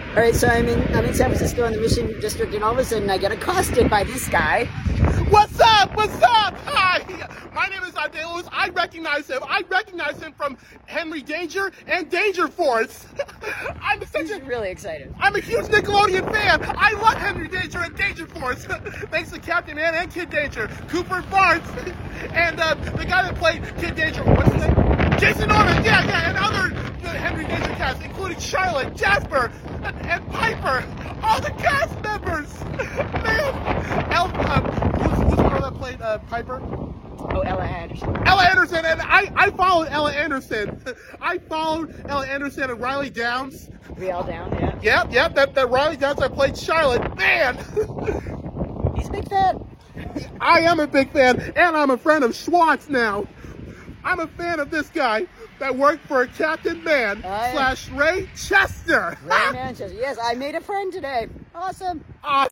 All right, so I'm in San Francisco in the Mission District, and all of a sudden I get accosted by this guy. What's up? What's up? Hi. My name is Isaiah Lewis. I recognize him. I recognize him from Henry Danger and Danger Force. He's really excited. I'm a huge Nickelodeon fan. I love Henry Danger and Danger Force. Thanks to Captain Man and Kid Danger, Cooper Barnes, and the guy that played Kid Danger. What's his name? Jason Norman. Yeah, and other Henry Danger cast, including Charlotte, Jasper, and Piper. All the cast members. Man, who's the girl that played Piper? Oh, Ella Anderson. Ella Anderson, and I followed Ella Anderson. I followed Ella Anderson and Riley Downs. We all down, yeah? Yep, that Riley Downs that played Charlotte. Man! He's a big fan. I am a big fan, and I'm a friend of Schwartz now. I'm a fan of this guy that worked for Captain Man / Ray Chester. Ray Manchester. Yes, I made a friend today. Awesome.